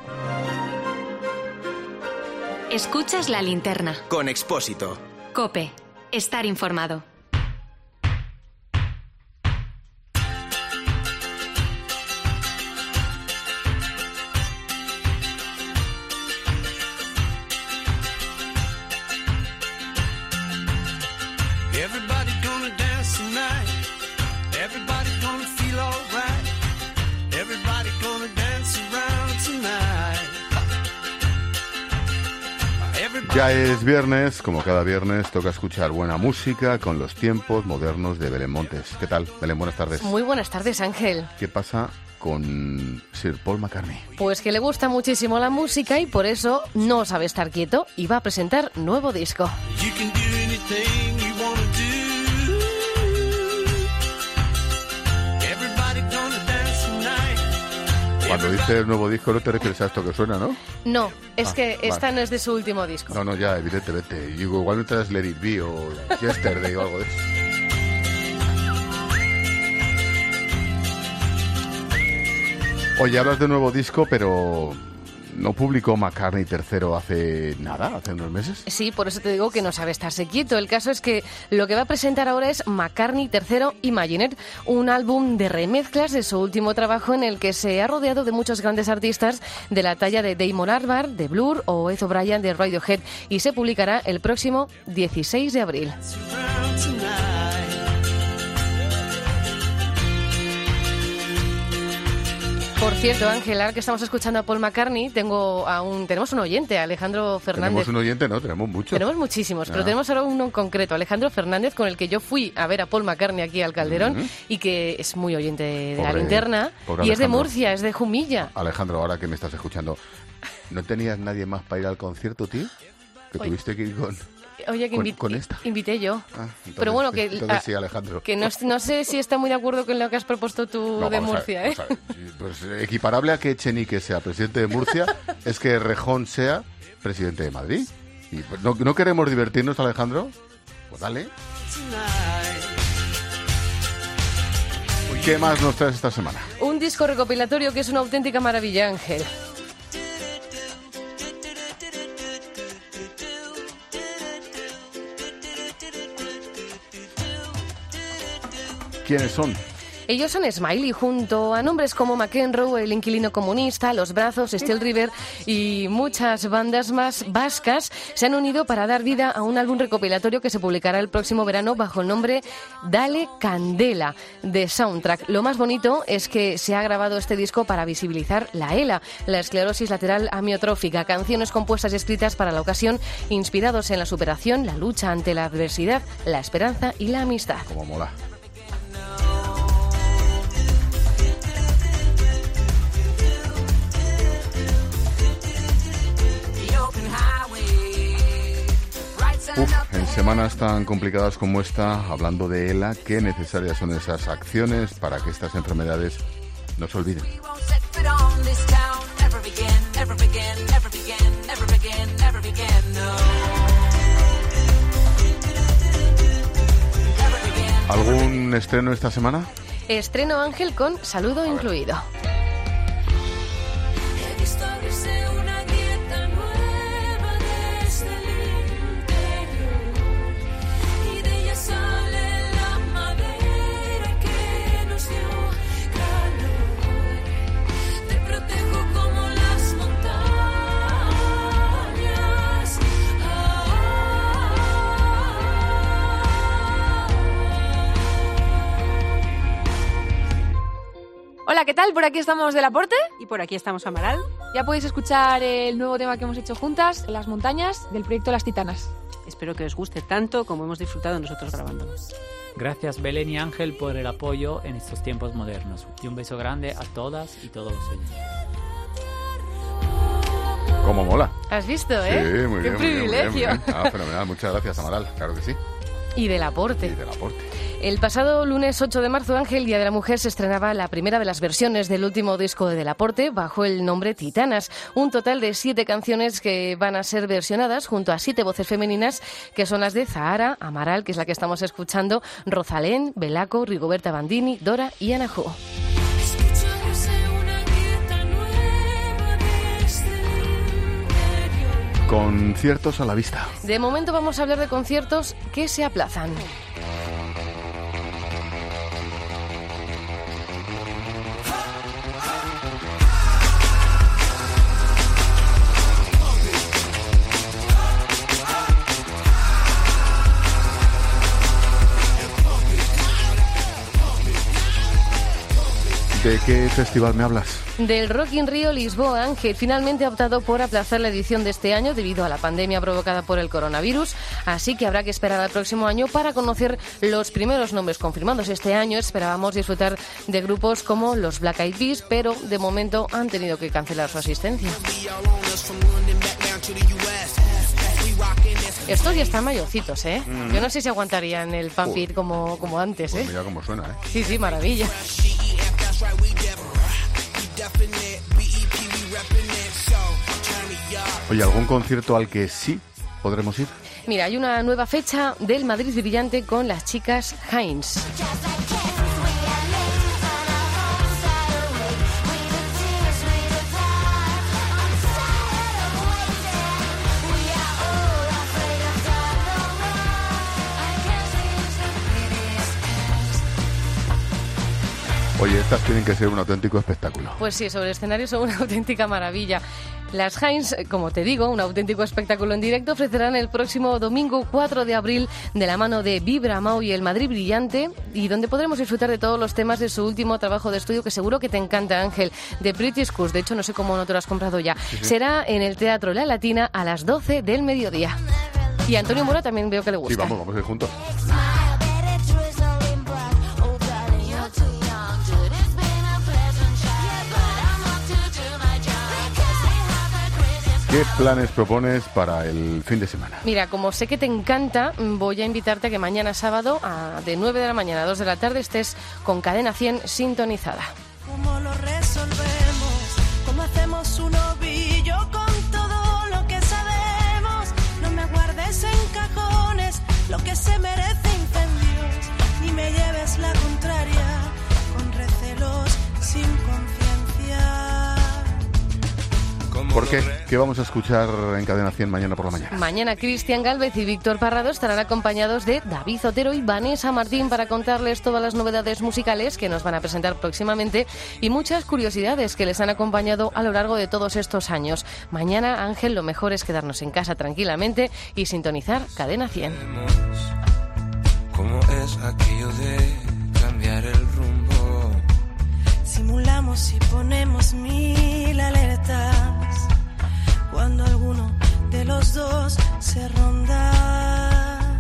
Escuchas La Linterna. Con Expósito. COPE. Estar informado. Everybody gonna dance tonight. Everybody gonna feel alright. Everybody gonna dance around tonight. Ya es viernes, como cada viernes toca escuchar buena música con los tiempos modernos de Belén Montes. ¿Qué tal, Belén? Buenas tardes. Muy buenas tardes, Ángel. ¿Qué pasa con Sir Paul McCartney? Pues que le gusta muchísimo la música y por eso no sabe estar quieto y va a presentar nuevo disco. You can do anything you wanna do. Everybody gonna dance tonight. Cuando dices nuevo disco no te refieres a esto que suena, ¿no? No, es que vale. esta no es de su último disco. No, ya, evidentemente. Digo, igual no te das Let It Be o Yesterday o algo de eso. Oye, hablas de nuevo disco, pero ¿no publicó McCartney III hace nada, hace unos meses? Sí, por eso te digo que no sabe estarse quieto. El caso es que lo que va a presentar ahora es McCartney III Imagined, un álbum de remezclas de su último trabajo en el que se ha rodeado de muchos grandes artistas de la talla de Damon Albarn, de Blur o Ed O'Brien de Radiohead y se publicará el próximo 16 de abril. Por cierto, Ángel, ahora que estamos escuchando a Paul McCartney, tenemos un oyente, Alejandro Fernández. Tenemos un oyente, no, tenemos muchos. Tenemos muchísimos, pero tenemos ahora uno en concreto, Alejandro Fernández, con el que yo fui a ver a Paul McCartney aquí al Calderón y que es muy oyente de La Linterna y es de Murcia, es de Jumilla. Alejandro, ahora que me estás escuchando, ¿no tenías nadie más para ir al concierto, tío? Que tuviste que ir con... Oye, que con esta. Invité yo. Entonces, pero bueno, que sí, Alejandro. Que no sé si está muy de acuerdo con lo que has propuesto tú de Murcia, ¿eh? Pues equiparable a que Echenique sea presidente de Murcia es que Rejón sea presidente de Madrid. Y pues, ¿no queremos divertirnos, Alejandro? Pues dale. ¿Qué más nos traes esta semana? Un disco recopilatorio que es una auténtica maravilla, Ángel. ¿Quiénes son? Ellos son Smiley, junto a nombres como McEnroe, El Inquilino Comunista, Los Brazos, Steel River y muchas bandas más vascas se han unido para dar vida a un álbum recopilatorio que se publicará el próximo verano bajo el nombre Dale Candela, de Soundtrack. Lo más bonito es que se ha grabado este disco para visibilizar la ELA, la esclerosis lateral amiotrófica, canciones compuestas y escritas para la ocasión, inspirados en la superación, la lucha ante la adversidad, la esperanza y la amistad. Como mola. En semanas tan complicadas como esta, hablando de ELA, qué necesarias son esas acciones para que estas enfermedades no se olviden. ¿Algún estreno esta semana? Estreno, Ángel, con saludo incluido. Hola, ¿qué tal? Por aquí estamos Del Aporte. Y por aquí estamos Amaral. Ya podéis escuchar el nuevo tema que hemos hecho juntas, Las montañas, del proyecto Las Titanas. Espero que os guste tanto como hemos disfrutado nosotros grabándolo. Gracias Belén y Ángel por el apoyo en estos tiempos modernos. Y un beso grande a todas y todos los oyentes. ¿Cómo mola? ¿Has visto, Sí, muy Qué bien, privilegio. muy bien. Ah, fenomenal. Muchas gracias, Amaral. Claro que sí. Y Del Aporte. Y Del Aporte. El pasado lunes 8 de marzo, Ángel, Día de la Mujer, se estrenaba la primera de las versiones del último disco de Del Aporte bajo el nombre Titanas. Un total de 7 canciones que van a ser versionadas junto a 7 voces femeninas, que son las de Zahara, Amaral, que es la que estamos escuchando, Rosalén, Belaco, Rigoberta Bandini, Dora y Anajú. Conciertos a la vista. De momento vamos a hablar de conciertos que se aplazan. ¿De qué festival me hablas? Del Rock in Rio Lisboa, Ángel finalmente ha optado por aplazar la edición de este año debido a la pandemia provocada por el coronavirus, así que habrá que esperar al próximo año para conocer los primeros nombres confirmados. Este año esperábamos disfrutar de grupos como los Black Eyed Peas, pero de momento han tenido que cancelar su asistencia. Estos ya están mayorcitos, ¿eh? Yo no sé si aguantarían el Pampir como antes, ¿eh? Pues mira cómo suena, ¿eh? Sí, sí, maravilla. Oye, ¿algún concierto al que sí podremos ir? Mira, hay una nueva fecha del Madrid Brillante con las chicas Heinz. Oye, estas tienen que ser un auténtico espectáculo. Pues sí, sobre el escenario son una auténtica maravilla. Las Heinz, como te digo, un auténtico espectáculo en directo, ofrecerán el próximo domingo 4 de abril de la mano de Vibra Mau y el Madrid Brillante, y donde podremos disfrutar de todos los temas de su último trabajo de estudio, que seguro que te encanta, Ángel, de Pretty Scurs. De hecho, no sé cómo no te lo has comprado ya. Sí, sí. Será en el Teatro La Latina a las 12 del mediodía. Y a Antonio Mora también veo que le gusta. Sí, vamos a ir juntos. ¿Qué planes propones para el fin de semana? Mira, como sé que te encanta, voy a invitarte a que mañana sábado, de 9 de la mañana a 2 de la tarde, estés con Cadena 100 sintonizada. ¿Cómo lo resolvemos? ¿Cómo hacemos un ovillo con todo lo que sabemos? No me guardes en cajones lo que se merece incendios, ni me lleves la contraria con recelos sin conciencia. ¿Por qué? ¿Qué vamos a escuchar en Cadena 100 mañana por la mañana? Mañana Cristian Gálvez y Víctor Parrado estarán acompañados de David Otero y Vanessa Martín para contarles todas las novedades musicales que nos van a presentar próximamente y muchas curiosidades que les han acompañado a lo largo de todos estos años. Mañana, Ángel, lo mejor es quedarnos en casa tranquilamente y sintonizar Cadena 100. ¿Cómo es aquello de cambiar el rumbo? Simulamos y ponemos 1000 alertas cuando alguno de los dos se ronda.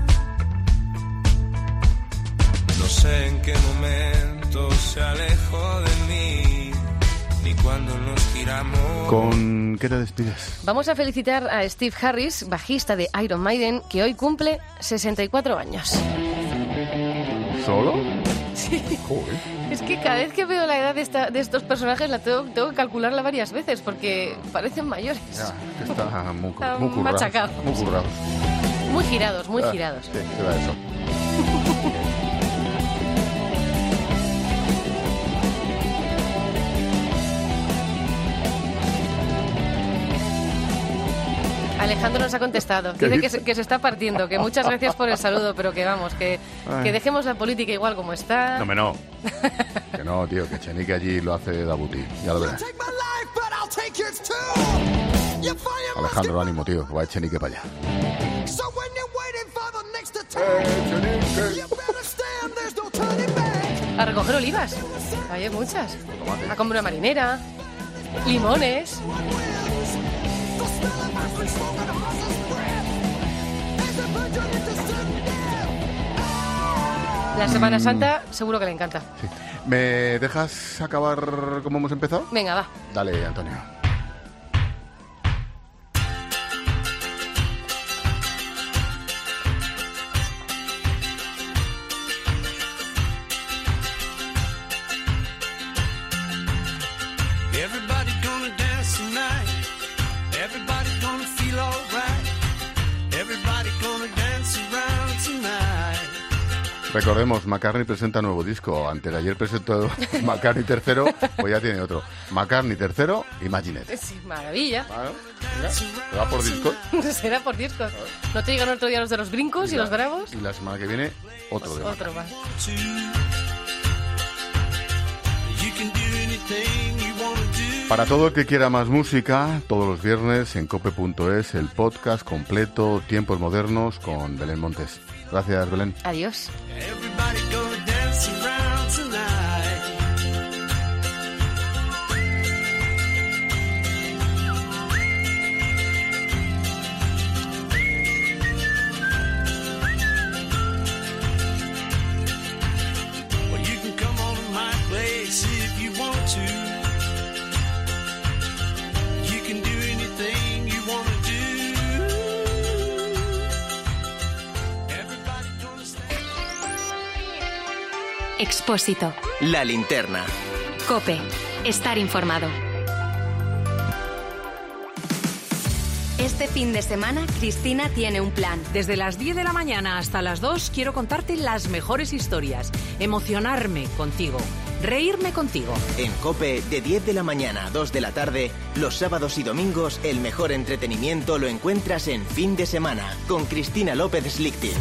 No sé en qué momento se alejó de mí ni cuando nos tiramos. ¿Con qué te despides? Vamos a felicitar a Steve Harris, bajista de Iron Maiden, que hoy cumple 64 años. ¿Solo? Sí. Joder. Es que cada vez que veo la edad de estos personajes la tengo que calcularla varias veces porque parecen mayores. Ya, que están muy currados. Machacados. Muy currados. Muy girados, muy girados. Sí, será eso. Alejandro nos ha contestado. Dice que se está partiendo, que muchas gracias por el saludo, pero que vamos, que dejemos la política igual como está. No. Que no, tío, que Chenique allí lo hace Dabuti. Ya lo verás. Alejandro, ánimo, tío, va Chenique para allá. A recoger olivas. Hay muchas. A comprar una marinera. Limones. La Semana Santa seguro que le encanta. Sí. ¿Me dejas acabar como hemos empezado? Venga, va. Dale, Antonio. Recordemos, McCartney presenta nuevo disco. Anteayer presentó McCartney tercero, pues ya tiene otro. McCartney tercero, Imagine. Sí, maravilla. Bueno, ¿será por discos? Será por discos. ¿No te llegan otro día los de los brincos y los bravos? Y la semana que viene, otro de otro más. Para todo el que quiera más música, todos los viernes en cope.es, el podcast completo, Tiempos Modernos, con Belén Montes. Gracias, Belén. Adiós. Expósito. La linterna. COPE. Estar informado. Este fin de semana, Cristina tiene un plan. Desde las 10 de la mañana hasta las 2 quiero contarte las mejores historias, emocionarme contigo, reírme contigo. En COPE, de 10 de la mañana a 2 de la tarde, los sábados y domingos, el mejor entretenimiento lo encuentras en Fin de Semana, con Cristina López Slichting.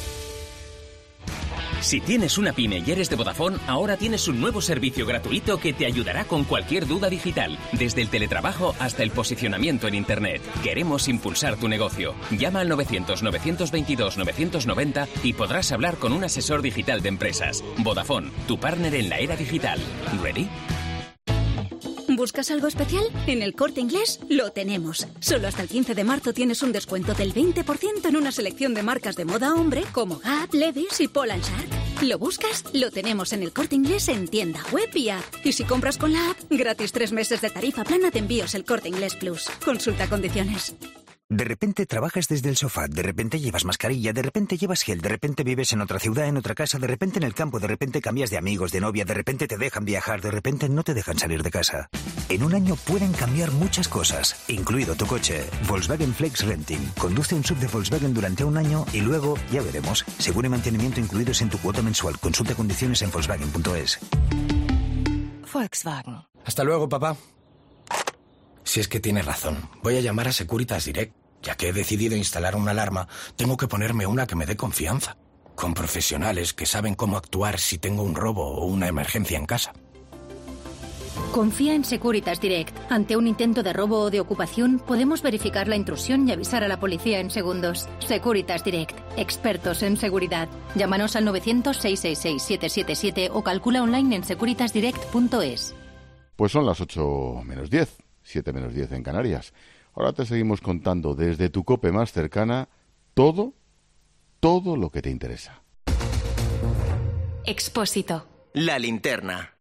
Si tienes una pyme y eres de Vodafone, ahora tienes un nuevo servicio gratuito que te ayudará con cualquier duda digital, desde el teletrabajo hasta el posicionamiento en Internet. Queremos impulsar tu negocio. Llama al 900-922-990 y podrás hablar con un asesor digital de empresas. Vodafone, tu partner en la era digital. ¿Ready? ¿Buscas algo especial? En El Corte Inglés lo tenemos. Solo hasta el 15 de marzo tienes un descuento del 20% en una selección de marcas de moda hombre como Gap, Levi's y Paul & Shark. ¿Lo buscas? Lo tenemos en El Corte Inglés en tienda, web y app. Y si compras con la app, gratis 3 meses de tarifa plana de envíos El Corte Inglés Plus. Consulta condiciones. De repente trabajas desde el sofá, de repente llevas mascarilla, de repente llevas gel, de repente vives en otra ciudad, en otra casa, de repente en el campo, de repente cambias de amigos, de novia, de repente te dejan viajar, de repente no te dejan salir de casa. En un año pueden cambiar muchas cosas, incluido tu coche. Volkswagen Flex Renting. Conduce un SUV de Volkswagen durante un año y luego, ya veremos, seguro y mantenimiento incluidos en tu cuota mensual. Consulta condiciones en Volkswagen.es. Volkswagen. Hasta luego, papá. Si es que tienes razón, voy a llamar a Securitas Direct. Ya que he decidido instalar una alarma, tengo que ponerme una que me dé confianza, con profesionales que saben cómo actuar si tengo un robo o una emergencia en casa. Confía en Securitas Direct. Ante un intento de robo o de ocupación, podemos verificar la intrusión y avisar a la policía en segundos. Securitas Direct. Expertos en seguridad. Llámanos al 900-666-777 o calcula online en securitasdirect.es. Pues son las 8 menos 10, 7 menos 10 en Canarias. Ahora te seguimos contando desde tu COPE más cercana todo lo que te interesa. Expósito. La linterna.